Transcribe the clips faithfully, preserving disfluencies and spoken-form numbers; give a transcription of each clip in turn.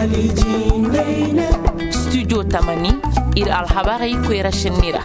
studio tamani ir alhabari kwera shenira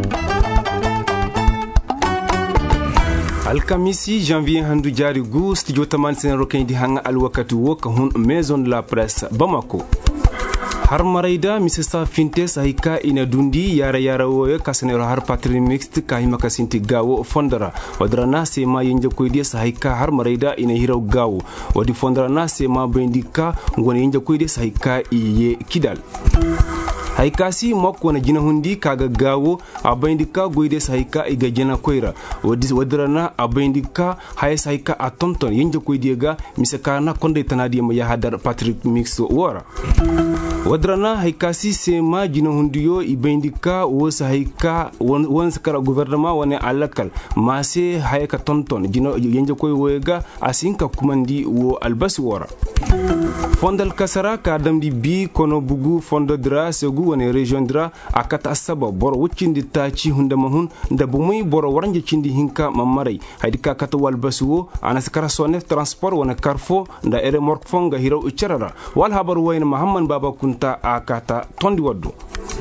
alkamisi janvier handu jari gu studio tamani sen rokendi hanga alwakati wo ka hun maison de la presse Bamako har marayda misesta fintes haika ina dundi yara yara woyo kasanero har patri mixed ka himaka sinti gawo fondara wadrana sema yenje koyde haika har marayda ina hiraw gawo wadi fondara na sema bendika ngone yenje koyde haika iye kidal haikasi mok wana jina hundi kaga gawo abendika goyde haika iga jina koyra wadi wadrana abendika hayes haika atonton yenje koyde ga misakana konde tanadi ma yahadar patrick mix wora wadrana haikasi sema jina hundiyo ibendika wosa haika won sakara gouvernement wane alakal mase hayka tonton jina yenje koy woyga asinka kumandi wo albasi wora fondal kasara ka damdi bi kono bugu fondo dra segu wane region dra akata asaba bor wuccindi taci hunda mahun nda bumuy bor waranje cindi hinka mamaray haydika kata walbasi wo ana sakara sonef transport wane carfo nda ere mork fonga hiraw ucerara wal habar wayna muhammad baba kunta akata tondi waddu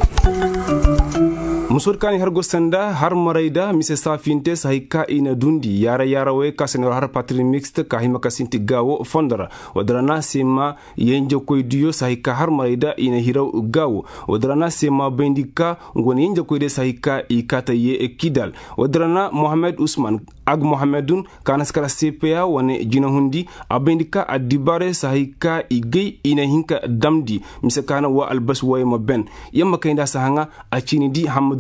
musur kani har gosanda har marayda mise safinte sahika ina dundi yara yara we kasenor har patri mixte ka himaka sinti gawo fondara wadrana sema yenje koydiyo sahika har marayda ina hiraw gawo wadrana sema bendika ngoni yenje koyde sahika ikata ye kidal wadrana mohammed usman ag mohammedun kanaskara cpa wane jina hundi abendika adibare sahika igay ina hinka damdi mise kana wa albas way maben yamma kayda sahanga achini di hamad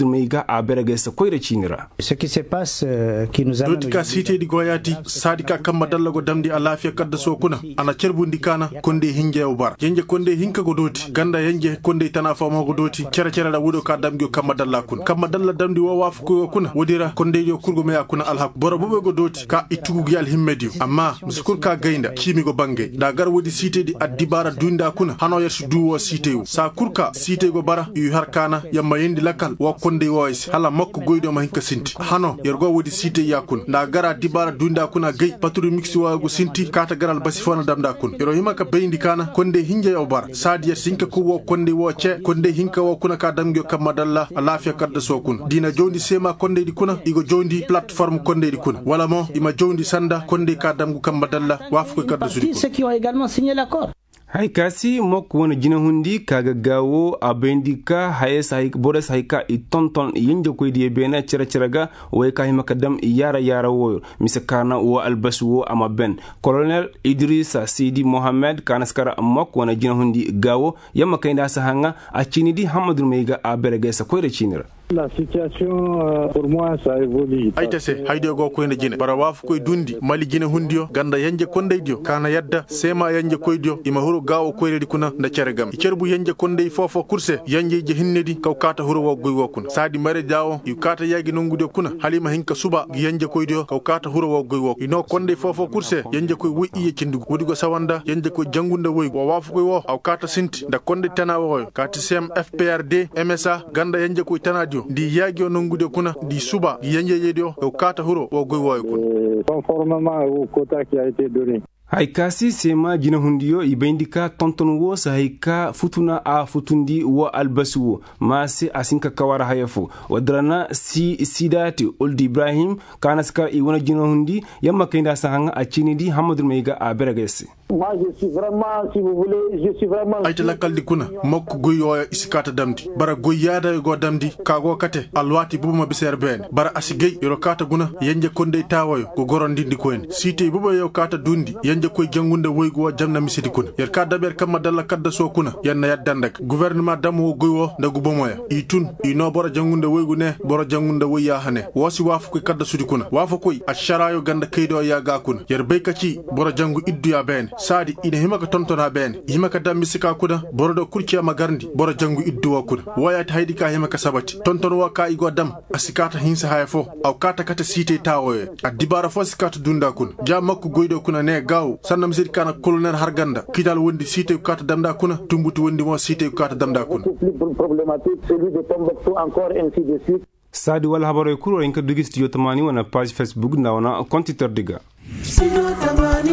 ce qui se passe euh, qui nous amène dotika cité di goyati sadika kamma dalla go damdi alafiya kadda sokuna ana cerbundi kana konde hinje ubar yenje konde hinka go doti ganda yenje konde tana fama go doti cere cere da wudo ka damgi kamma dalla kun kamma dalla damdi wo wafu ko kuna wodira konde yo kurgo me akuna alhaq boro bube go doti ka itugu gyal himmedi amma muskur ka gainda kimi go bange da gar wodi cité di adibara dunda kuna hano yersu duwo cité wu sa kurka cité go bara yu harkana yamma yendi lakal wo konde woyse hala makko goydo ma hinka sinti hano yergo wodi site yakun na gara dibara dunda kuna gay paturu mixi wago sinti kata garal basi fona damda kun yero himaka beyndi kana konde hinje yo bar sadiya sinka ko wo konde wo ce konde hinka wo kuna ka damgyo kamma dalla alafiya kadda sokun dina jondi sema konde di kuna igo jondi plateforme konde di kuna wala mo ima jondi sanda konde ka damgu kamma dalla wafu ko kadda sudi ceux qui ont également signé l'accord. haikasi mok wona jina hundi kaga gawo abendika hayes hayk bodes hayka i tonton yinje koydi bena cera ceraga way ka himaka dam yara yara wo misakana wo albas wo ama ben colonel idrissa sidi mohammed kanaskara mok wona jina hundi gawo yamma kayda sahanga a cinidi hamadou meyga a berege sa koyre cinira. La situation euh, pour moi ça évolue. Aitese hayde go ko ene jine bara wafu koy dundi mali jine hundiyo ganda yanje kondey dio kana yadda sema yanje koy dio ima huru gawo koyre di kuna nda ceregam cerbu yanje kondey fofo kurse yanje je hinnedi kaw kata huru wo goy wo kuna sadi mare jawo yu kata yagi nongude kuna halima hinka suba yanje koy dio kaw kata huru wo goy wo ino kondey fofo kurse yanje koy wi iye cindugo wodi go sawanda yanje koy jangunda woy wo wafu koy wo aw kata sinti nda konde tana wo kati sem fprd msa ganda yanje koy tanadio di yagio nongude kuna di suba yanje yedio o kata huro o goy woy kun conformément au quota qui a été donné. haikasi sema jina hundiyo ibendika tonton wo sa haika futuna a futundi wo albasi wo masi asinka kawara hayafu wadrana si sidati old ibrahim kanaskar i wona jina hundi yamma kayda sahanga a cinidi hamadou meyga a beragesi. Moi je suis vraiment si vous voulez je suis vraiment ayta lakal di kuna mokko goyo isikata damdi bara goyada go damdi kago kate alwati bubuma biser ben bara asigey yoro kata guna yanje konde tawoyo go gorondi ndi ko en site buba yo kata dundi yanje koy jangunde woygo jamna misidi kuna yer ka daber kamma dalla kadda so kuna yanna yaddandak gouvernement damo goyo ndagu bomoya itun ino bora jangunde woygo ne bora jangunde woya hane wosi wafu koy kadda sudi kuna wafu koy asharayo ganda kaydo ya ga kuna yer beykaci bora jangu iddu ya ben sadi ina himaka tontona ben himaka damisika kuna borodo kurciya magarndi boro jangu idduwa kuna wayata haydi ka himaka sabati tontonwa ka igo dam asikata hinsa hayfo aw kata kata site tawoye a dibara fo sikata dunda kuna ja makko goydo kuna ne gaw sannam sidi kana colonel harganda kidal wondi site kata damda kuna tumbuti wondi mo site kata damda kuna problématique celui de Tombouctou encore ainsi de suite. sadi wala habaro e kuro en ka dugi studio tamani wana page facebook na wana compte diga.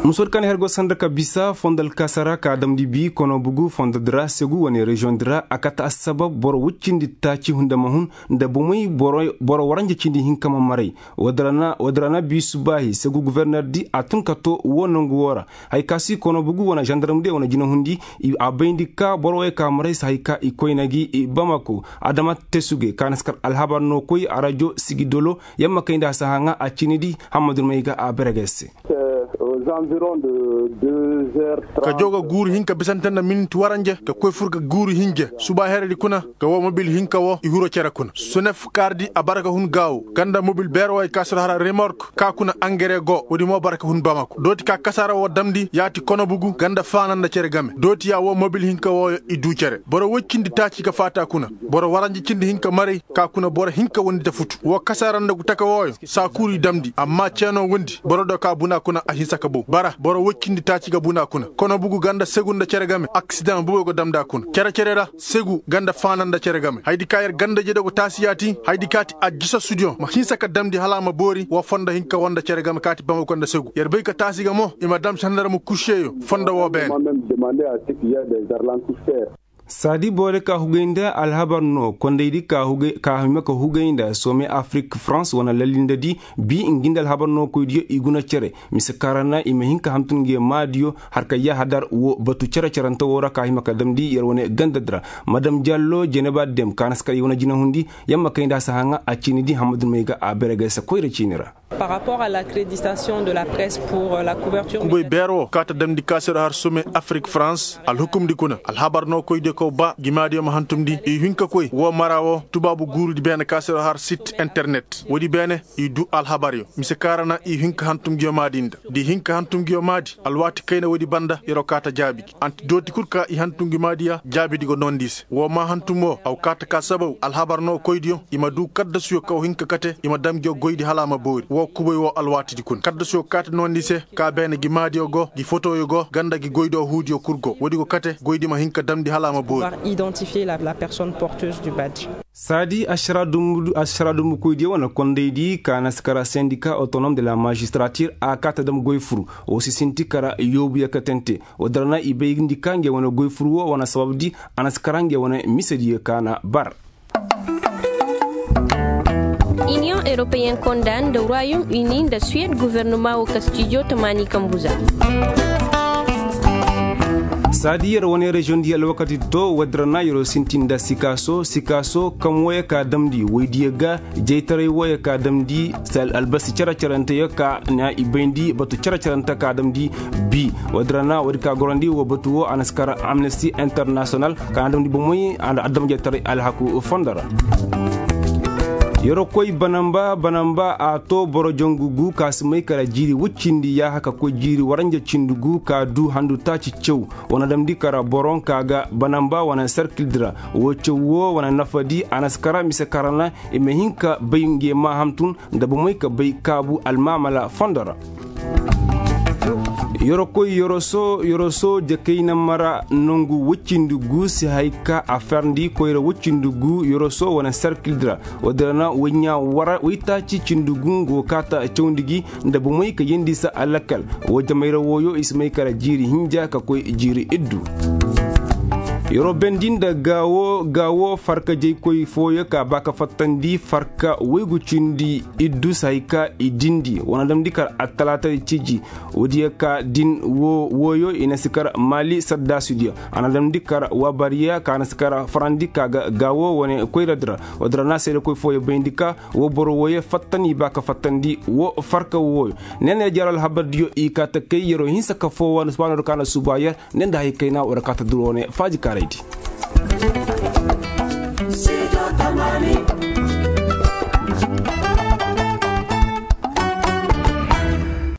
musor kan hergo sanda ka bisa fondal kasara ka adam di bi kono bugu fonda dra segu woni region dra akata sabab boro wuccindi taci hunda mahun nda bumay boro boro waranje cindi hinkama maray wadrana wadrana bi subahi segu gouverneur di atun kato wonongu wora hay kasi kono bugu wona gendarme de wona jina hundi a bayndi ka boro e ka maray hay ka i koynagi i bamako adama tesuge kanaskar alhabar no koy arajo sigidolo yamma kaynda sahanga a cinidi hamadou mayga a beregesse environ de deux heures trente ka joga guuru hinka bisantana minute waranje ka koy furga guuru hinje suba heredi kuna ka wo mobile hinka wo i huro cera kuna sunef kardi a baraka hun gaaw ganda mobile bero way kasra hara remorque ka kuna engrais go wodi mo baraka hun bamako doti ka kasara wo damdi yati kono bugu ganda fananda cere game doti ya wo mobile hinka wo i du cere boro woccindi taci ka fata kuna boro waranje cindi hinka mari ka kuna boro hinka wondi da futu wo kasara ndagu taka wo sa kuri damdi amma ceno wondi boro do ka buna kuna a hisaka bo bara boro woccindi taci ga buna kuna kono bugu ganda segunda cere game accident bugo go damda kuna cere cerera segu ganda fananda cere game haydi kayer ganda jede ko tasiyati haydi kati a gisa studio ma hinsa ka damdi halama bori wo fonda hinka wonda cere game kati bango konda segu yer bay ka tasiga mo e madame chandara mo coucheyo fonda wo ben sadi bore ka hugenda alhabar no kondeydi ka huge ka hima ka hugenda some afrique france wana lalinda di bi inginda alhabar no ko diyo iguna cere misakarana imehinka hamtunge madio harka ya hadar wo batu cere ceranta wora ka hima ka damdi yerwone gandadra madame diallo jeneba dem kanaska yona jina hundi yamma kaynda sahanga acini di hamadou meyga a berega sa koyre cinira par rapport à l'accréditation de la presse pour la couverture boy bero kata damdi kasero har some afrique france al hukum di kuna alhabar no koy ko ba gimadi ma hantumdi e hinka koy wo marawo tubabu gurudi ben kasero har site internet wodi bene e du al habario mise karana e hinka hantum gyomadinda di hinka hantum gyomadi alwati kayna wodi banda yero kata jabi anti doti kurka e hantum gymadiya jabi digo nondis wo ma hantumo aw kata ka sabaw al habar no koydio ima du kadda suyo kaw hinka kate ima damgyo goydi halama bori wo kuboy wo alwati di kun kadda suyo kata nondise ka bene gimadi go gi photo yo go ganda gi goydo huudio kurgo wodi go kate goydi ma hinka damdi halama bori identifier la, la personne porteuse du badge. Sadi Ashradum Ashradum Koudi wana kondeydi kana skara syndicat autonome de la magistrature a katadam goyfuru aussi sintikara yobu yakatente odrana ibeyindi kange wana goyfuru wana sababdi anaskarange wana misedi kana bar. Union européenne condamne le Royaume-Uni de Suède gouvernement au Castillo Tamani Kambuza. sadi yer woni region di alwakati to wadrana yoro sintinda sikaso sikaso kamwoye ka damdi weydiga jeytare woye ka damdi sal albasi cara carante ka na ibendi batu cara caranta ka damdi bi wadrana wadi ka gorandi wo batu wo anaskara Amnesty International ka damdi bo moy and adam jeytare alhaku fondara yoro koy banamba banamba a to boro jongugu kasmay kala jiri wuccindi ya haka ko jiri waranja cindugu ka du handu taci cew wana damdi kara boron kaga banamba wana circledra wo cewo wana nafadi anaskara mise karana e mehinka bayinge ma hamtun ndabo moy ka bay kabu almamala fondara yoro koy yoroso yoroso jakeyna mara nongu wuccindugu si hayka aferndi koyra wuccindugu yoroso wana circledra wadana wonya wara witaci cindugu ngo kata cewndigi ndabo moy ka yendi sa alakal wo jamayra woyo ismay kala jiri hinja ka koy jiri iddu yoro bendinda gawo gawo farka jey koy foya ka baka fatandi farka wegu cindi iddu sayka idindi wona dam dikar atalata ciji wodiya ka din wo woyo ina sikar mali sadda studio ana dam dikar wa bariya kana sikar farandi kaga gawo woni koy radra wadra na sele koy foya bendika wo boro woye fatani baka fatandi wo farka woyo nene jaral habadiyo ikata kay yoro hinsa ka fo wona subhanahu kana subaya nenda hay kayna wara kata durone faji Sido Tamani